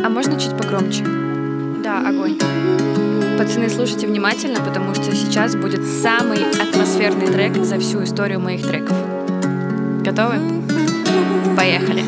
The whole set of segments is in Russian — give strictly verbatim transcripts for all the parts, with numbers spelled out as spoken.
А можно чуть погромче? Да, огонь. Пацаны, слушайте внимательно, потому что сейчас будет самый атмосферный трек за всю историю моих треков. Готовы? Поехали.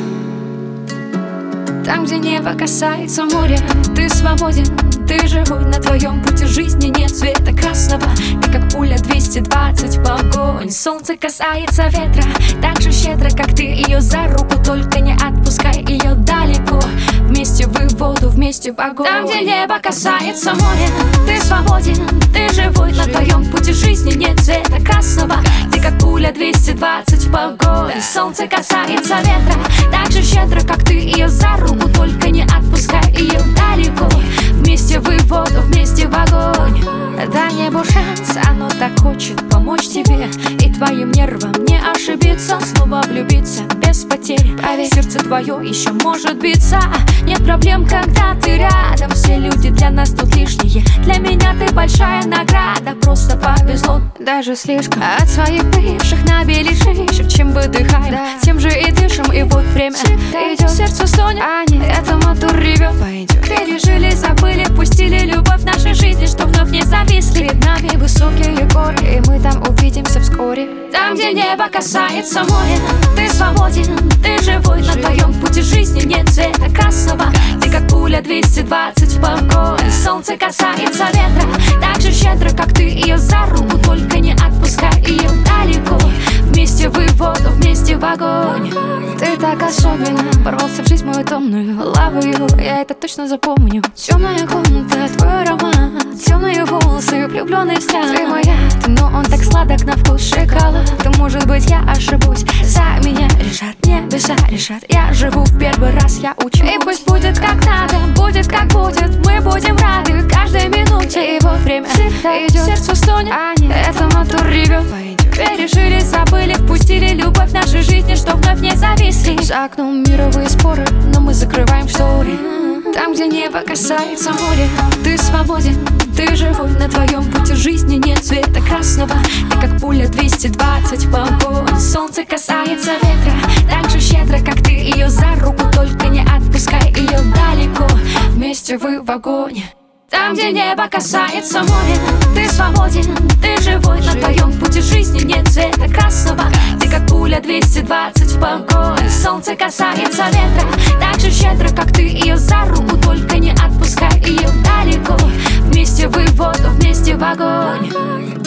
Там, где небо касается моря, ты свободен, ты живой. На твоем пути жизни нет цвета красного. Ты как пуля двести двадцать в огонь. Солнце касается ветра так же щедро, как ты ее за руку. Только не отпускай ее далеко. Вместе вы в воду, вместе в огонь. Там, где небо касается моря, ты свободен, ты живой. На твоем пути жизни нет цвета красного. Ты как пуля двести двадцать в огонь. Солнце касается ветра так же щедро, как ты ее за руку. Только не отпускай ее далеко. Вместе вы в воду, вместе в огонь. Дай небу шанс, оно так хочет помочь тебе и твоим нервам не ошибиться. Снова влюбиться без потерь. Поверь, сердце твое еще может биться. Нет проблем, когда ты рядом. Все люди для нас тут лишние. Для меня ты большая награда. Просто повезло, даже слишком. От своих бывших набили шишек. Чем выдыхаем, да, тем же и дышим. И вот время идет, сердце стонет, а не это мотор ревет. Пойдет. Пережили, забыли, пустили любовь в нашей жизни, что вновь не зависли. Перед нами высокие горы, и мы там увидимся вскоре. Там, где небо касается моря, ты свободен, ты живой. На твоем пути жизни нет цвета красного. Ты как пуля двести двадцать в огонь. Солнце касается ветра так же щедро, как ты ее за руку. Только не отпускай ее далеко. Вместе вы в воду, вместе в огонь. Ты так особенно ворвался в жизнь мою томную. Love you, я это точно запомню. Темная комната, твой аромат, темные волосы, влюбленный взгляд. Ты моя, ты, но он так сладок на вкус шоколад. То может быть я ошибусь, за меня решат небеса, решат. Я живу в первый раз, я учусь. И пусть будет как надо, будет как будет. Мы будем рады каждой минуте. И вот время идет, сердце стонет, а не это мотор ревет. Пережили, забыли, впустили любовь в нашей жизни, что вновь не зависли. За окном мировые споры, но мы закрываем шторы. Там, где небо касается моря, ты свободен, ты живой. На твоем пути жизни нет цвета красного. Ты как пуля двести двадцать в огонь. Солнце касается ветра так же щедро, как ты ее за руку. Только не отпускай ее далеко. Вместе вы в огонь. Там, где небо касается моря, ты свободен, ты живой. На твоем пути жизни нет цвета красного. Ты как пуля двести двадцать в огонь. Солнце касается ветра так же щедро, как ты ее за руку. Только не отпускай ее далеко. Вместе вы в воду, вместе в огонь.